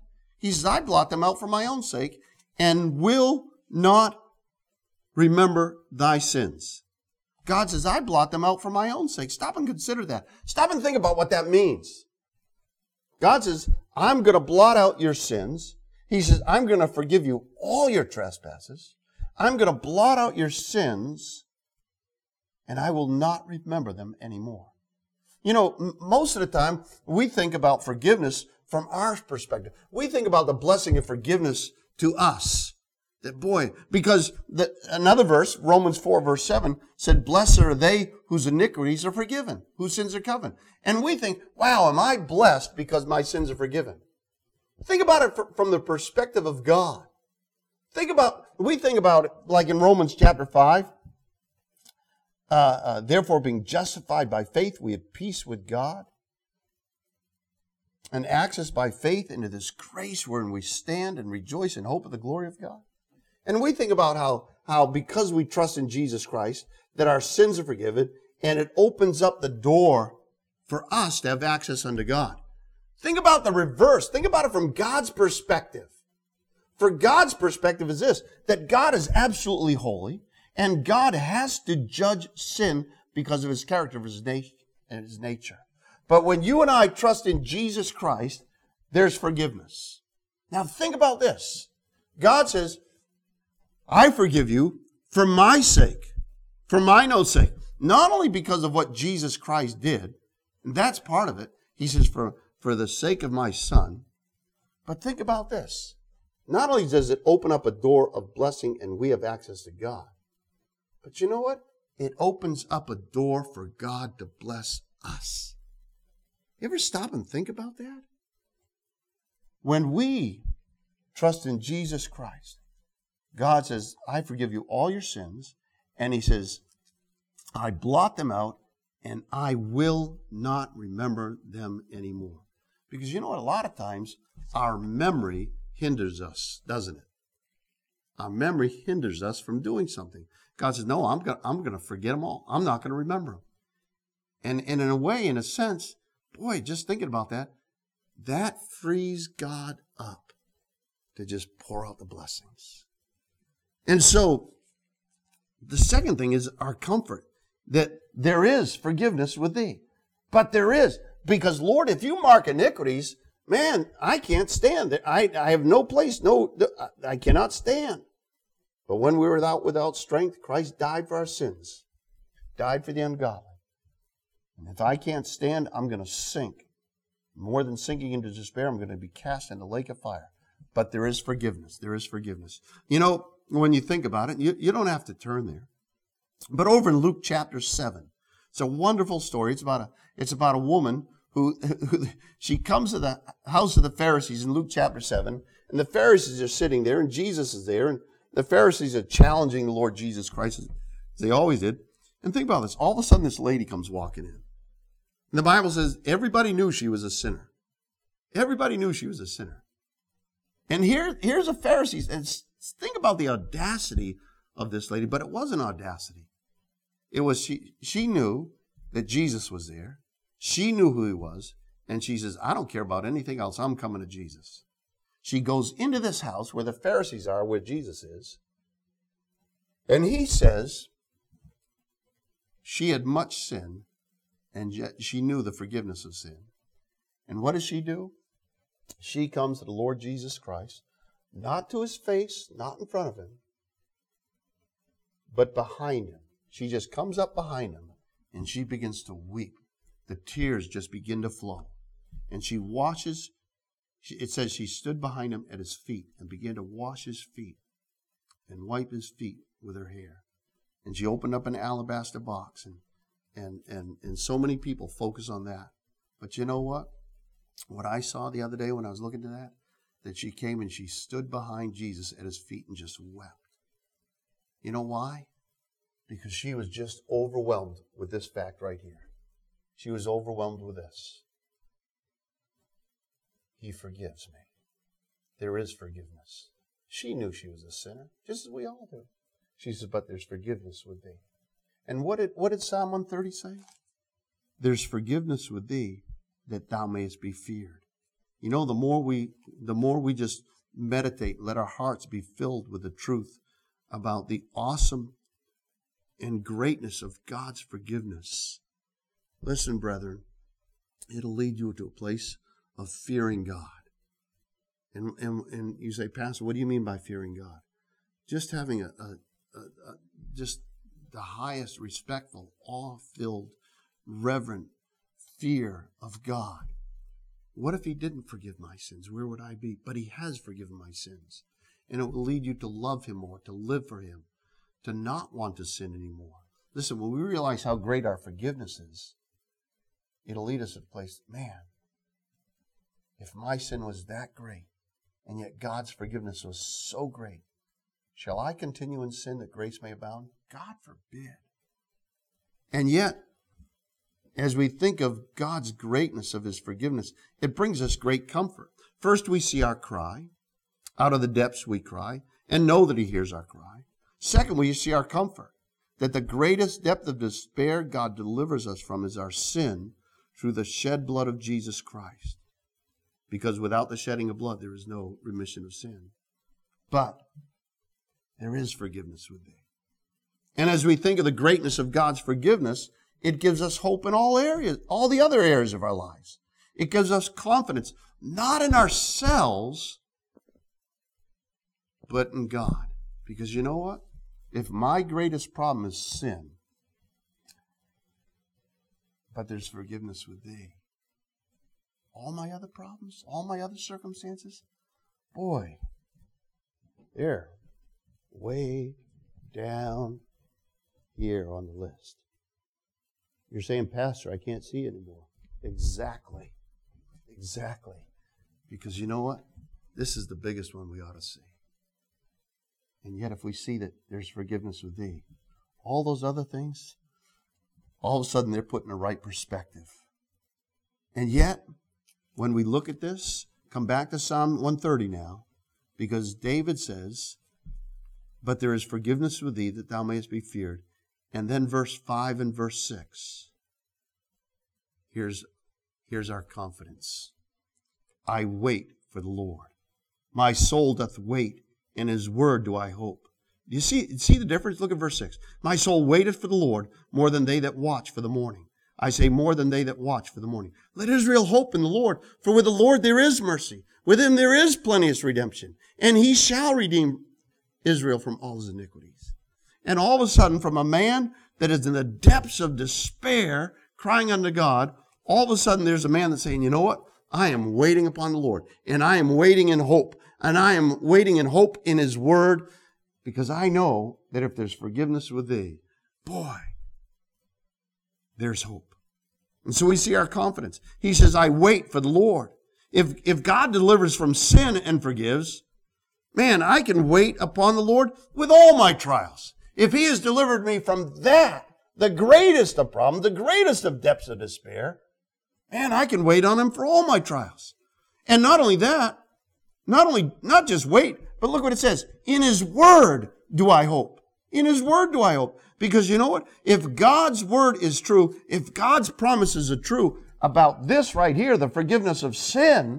He says, I blot them out for my own sake and will not remember thy sins. God says, I blot them out for my own sake. Stop and consider that. Stop and think about what that means. God says, I'm going to blot out your sins. He says, I'm going to forgive you all your trespasses. I'm going to blot out your sins, and I will not remember them anymore. You know, m- most of the time, we think about forgiveness from our perspective. We think about the blessing of forgiveness to us. That boy, because the, another verse, Romans four, verse seven, said, blessed are they whose iniquities are forgiven, whose sins are covered. And we think, wow, am I blessed because my sins are forgiven? Think about it from the perspective of God. Think about, we think about it like in Romans chapter five. Uh, uh, Therefore, being justified by faith, we have peace with God and access by faith into this grace wherein we stand and rejoice in hope of the glory of God. And we think about how, how because we trust in Jesus Christ, that our sins are forgiven, and it opens up the door for us to have access unto God. Think about the reverse. Think about it from God's perspective. For God's perspective is this, that God is absolutely holy, and God has to judge sin because of his character, of his, nat- and his nature. But when you and I trust in Jesus Christ, there's forgiveness. Now think about this. God says, I forgive you for my sake, for mine own sake. Not only because of what Jesus Christ did, and that's part of it. He says, for, for the sake of my son. But think about this. Not only does it open up a door of blessing and we have access to God, but you know what? It opens up a door for God to bless us. You ever stop and think about that? When we trust in Jesus Christ, God says, I forgive you all your sins. And he says, I blot them out and I will not remember them anymore. Because you know what? A lot of times our memory hinders us, doesn't it? Our memory hinders us from doing something. God says, no, I'm going I'm going to forget them all. I'm not going to remember them. And, and in a way, in a sense, boy, just thinking about that, that frees God up to just pour out the blessings. And so, the second thing is our comfort, that there is forgiveness with thee. But there is, because Lord, if you mark iniquities, man, I can't stand it. I, I have no place, no, I cannot stand. But when we were without, without strength, Christ died for our sins, died for the ungodly. And if I can't stand, I'm going to sink. More than sinking into despair, I'm going to be cast in the lake of fire. But there is forgiveness. There is forgiveness. You know, when you think about it, you, you don't have to turn there. But over in Luke chapter seven, it's a wonderful story. It's about a, it's about a woman who, who she comes to the house of the Pharisees in Luke chapter seven, and the Pharisees are sitting there, and Jesus is there, and the Pharisees are challenging the Lord Jesus Christ, as they always did. And think about this. All of a sudden, this lady comes walking in. And the Bible says everybody knew she was a sinner. Everybody knew she was a sinner. And here, here's a Pharisee, and think about the audacity of this lady, but it wasn't audacity. It was she, she knew that Jesus was there. She knew who he was. And she says, I don't care about anything else. I'm coming to Jesus. She goes into this house where the Pharisees are, where Jesus is. And he says she had much sin, and yet she knew the forgiveness of sin. And what does she do? She comes to the Lord Jesus Christ, not to his face, not in front of him, but behind him. She just comes up behind him and she begins to weep. The tears just begin to flow. And she washes, it says she stood behind him at his feet and began to wash his feet and wipe his feet with her hair. And she opened up an alabaster box, and, and, and, and so many people focus on that. But you know what? What I saw the other day when I was looking at that, that she came and she stood behind Jesus at his feet and just wept. You know why? Because she was just overwhelmed with this fact right here. She was overwhelmed with this. He forgives me. There is forgiveness. She knew she was a sinner, just as we all do. She says, but there's forgiveness with thee. And what did, what did Psalm one thirty say? There's forgiveness with thee, that thou mayest be feared. You know, the more we, the more we just meditate, let our hearts be filled with the truth about the awesome and greatness of God's forgiveness. Listen, brethren, it'll lead you to a place of fearing God. And, and, and you say, Pastor, what do you mean by fearing God? Just having a, a, a, a just the highest respectful, awe-filled, reverent fear of God. What if He didn't forgive my sins? Where would I be? But He has forgiven my sins. And it will lead you to love Him more, to live for Him, to not want to sin anymore. Listen, when we realize how great our forgiveness is, it'll lead us to a place, man, if my sin was that great, and yet God's forgiveness was so great, shall I continue in sin that grace may abound? God forbid. And yet, as we think of God's greatness of His forgiveness, it brings us great comfort. First, we see our cry. Out of the depths we cry, and know that He hears our cry. Second, we see our comfort, that the greatest depth of despair God delivers us from is our sin through the shed blood of Jesus Christ. Because without the shedding of blood, there is no remission of sin. But there is forgiveness with Thee. And as we think of the greatness of God's forgiveness, it gives us hope in all areas, all the other areas of our lives. It gives us confidence, not in ourselves, but in God. Because you know what? If my greatest problem is sin, but there's forgiveness with Thee, all my other problems, all my other circumstances, boy, they're way down here on the list. You're saying, Pastor, I can't see anymore. Exactly. Exactly. Because you know what? This is the biggest one we ought to see. And yet if we see that there's forgiveness with Thee, all those other things, all of a sudden they're put in the right perspective. And yet, when we look at this, come back to Psalm one thirty now, because David says, but there is forgiveness with Thee that Thou mayest be feared. And then verse five and verse six. Here's, here's our confidence. I wait for the Lord. My soul doth wait, in His word do I hope. Do you see, see the difference? Look at verse six. My soul waiteth for the Lord more than they that watch for the morning. I say more than they that watch for the morning. Let Israel hope in the Lord, for with the Lord there is mercy. With Him there is plenteous redemption, and He shall redeem Israel from all his iniquities. And all of a sudden, from a man that is in the depths of despair, crying unto God, all of a sudden there's a man that's saying, you know what? I am waiting upon the Lord, and I am waiting in hope, and I am waiting in hope in His word, because I know that if there's forgiveness with Thee, boy, there's hope. And so we see our confidence. He says, I wait for the Lord. If, if God delivers from sin and forgives, man, I can wait upon the Lord with all my trials. If He has delivered me from that, the greatest of problems, the greatest of depths of despair, man, I can wait on Him for all my trials. And not only that, not only, not just wait, but look what it says. In His word do I hope. In His word do I hope. Because you know what? If God's word is true, if God's promises are true about this right here, the forgiveness of sin,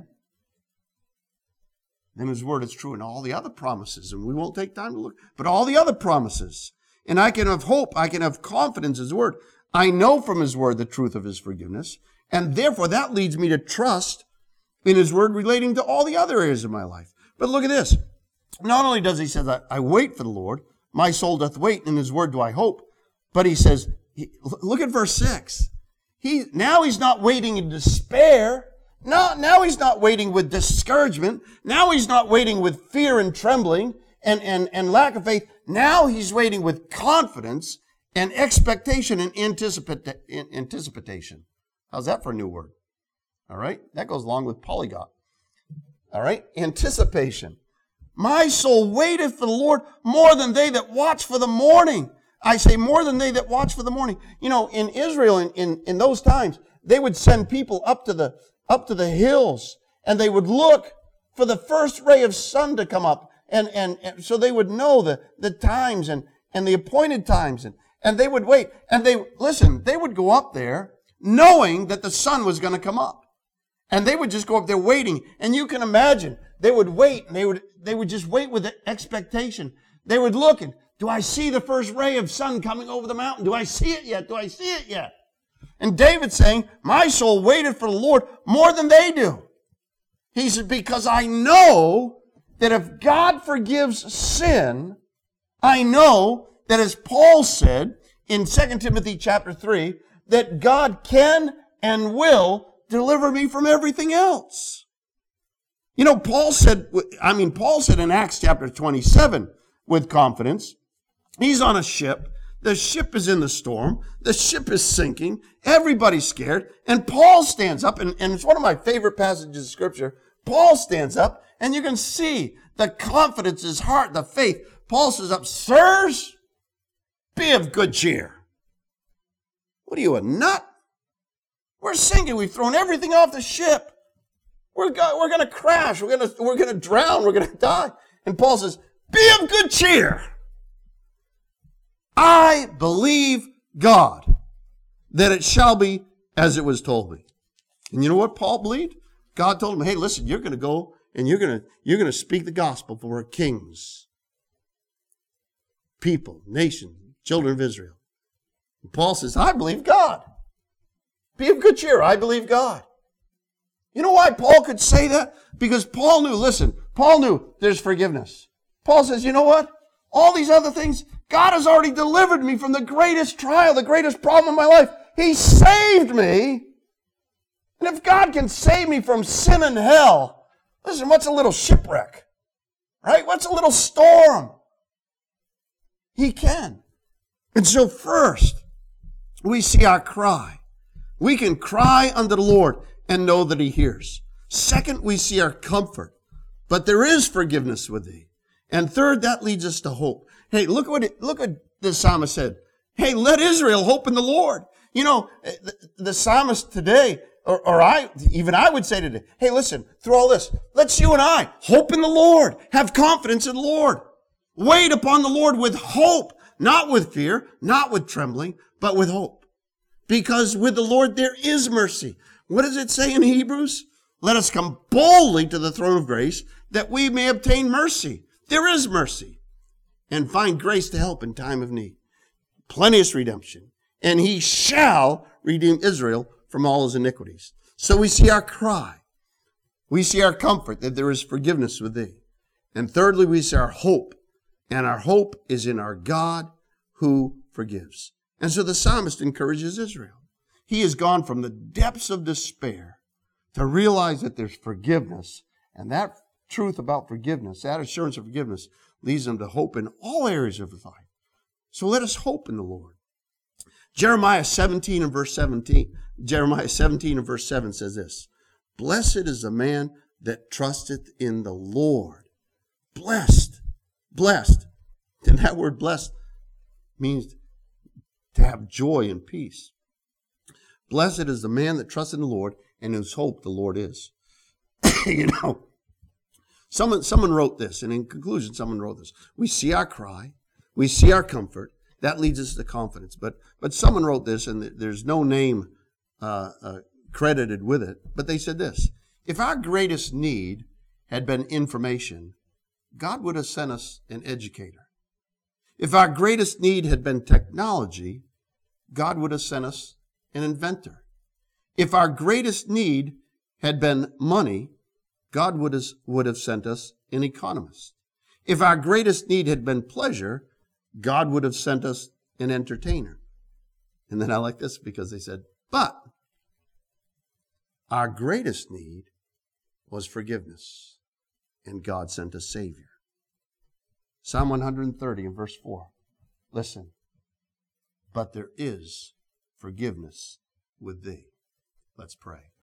then His word is true in all the other promises. And we won't take time to look, but all the other promises. And I can have hope. I can have confidence in His word. I know from His word the truth of His forgiveness. And therefore that leads me to trust in His word relating to all the other areas of my life. But look at this. Not only does He say that I wait for the Lord, my soul doth wait, in His word do I hope. But He says, look at verse six. He, now He's not waiting in despair. No, now He's not waiting with discouragement. Now He's not waiting with fear and trembling and, and, and lack of faith. Now He's waiting with confidence and expectation and anticipata- anticipation. How's that for a new word? All right? That goes along with polyglot. All right? Anticipation. My soul waiteth for the Lord more than they that watch for the morning. I say more than they that watch for the morning. You know, in Israel, in, in, in those times, they would send people up to the up to the hills, and they would look for the first ray of sun to come up. And, and, and so they would know the, the times and, and the appointed times. And, and they would wait. And they, listen, they would go up there knowing that the sun was going to come up. And they would just go up there waiting. And you can imagine, they would wait, and they would, they would just wait with expectation. They would look, and do I see the first ray of sun coming over the mountain? Do I see it yet? Do I see it yet? And David's saying, my soul waited for the Lord more than they do. He said, because I know that if God forgives sin, I know that, as Paul said in Second Timothy chapter three, that God can and will deliver me from everything else. You know, Paul said, I mean, Paul said in Acts chapter twenty-seven with confidence, he's on a ship. The ship is in the storm. The ship is sinking. Everybody's scared. And Paul stands up, and, and it's one of my favorite passages of Scripture. Paul stands up, and you can see the confidence, his heart, the faith. Paul says up, sirs, be of good cheer. What are you, a nut? We're sinking. We've thrown everything off the ship. We're, go- we're going to crash. We're going to we're going to drown. We're going to die. And Paul says, be of good cheer. I believe God that it shall be as it was told me. And you know what Paul believed? God told him, hey, listen, you're going to go and you're going to you're going to speak the gospel for kings, people, nations, children of Israel. And Paul says, I believe God. Be of good cheer. I believe God. You know why Paul could say that? Because Paul knew, listen, Paul knew there's forgiveness. Paul says, you know what? All these other things, God has already delivered me from the greatest trial, the greatest problem in my life. He saved me. And if God can save me from sin and hell, listen, what's a little shipwreck? Right? What's a little storm? He can. And so first, we see our cry. We can cry unto the Lord and know that He hears. Second, we see our comfort. But there is forgiveness with Thee. And third, that leads us to hope. Hey, look what it, look what the psalmist said. Hey, let Israel hope in the Lord. You know, the, the psalmist today, or, or I, even I would say today, hey, listen, through all this, let's you and I hope in the Lord. Have confidence in the Lord. Wait upon the Lord with hope, not with fear, not with trembling, but with hope. Because with the Lord there is mercy. What does it say in Hebrews? Let us come boldly to the throne of grace that we may obtain mercy. There is mercy. And find grace to help in time of need. Plenteous redemption. And He shall redeem Israel from all his iniquities. So we see our cry. We see our comfort that there is forgiveness with Thee. And thirdly, we see our hope. And our hope is in our God who forgives. And so the psalmist encourages Israel. He has gone from the depths of despair to realize that there's forgiveness. And that truth about forgiveness, that assurance of forgiveness, leads them to hope in all areas of life. So let us hope in the Lord. Jeremiah seventeen and verse seventeen. Jeremiah seventeen and verse seven says this. Blessed is the man that trusteth in the Lord. Blessed. Blessed. And that word blessed means to have joy and peace. Blessed is the man that trusts in the Lord and whose hope the Lord is. You know, someone, someone wrote this, and in conclusion, someone wrote this. We see our cry. We see our comfort. That leads us to confidence. But but someone wrote this, and there's no name uh, uh, credited with it, but they said this. If our greatest need had been information, God would have sent us an educator. If our greatest need had been technology, God would have sent us an inventor. If our greatest need had been money, God would have, would have sent us an economist. If our greatest need had been pleasure, God would have sent us an entertainer. And then I like this because they said, but our greatest need was forgiveness, and God sent a Savior. Psalm one thirty and verse four. Listen. But there is forgiveness with Thee. Let's pray.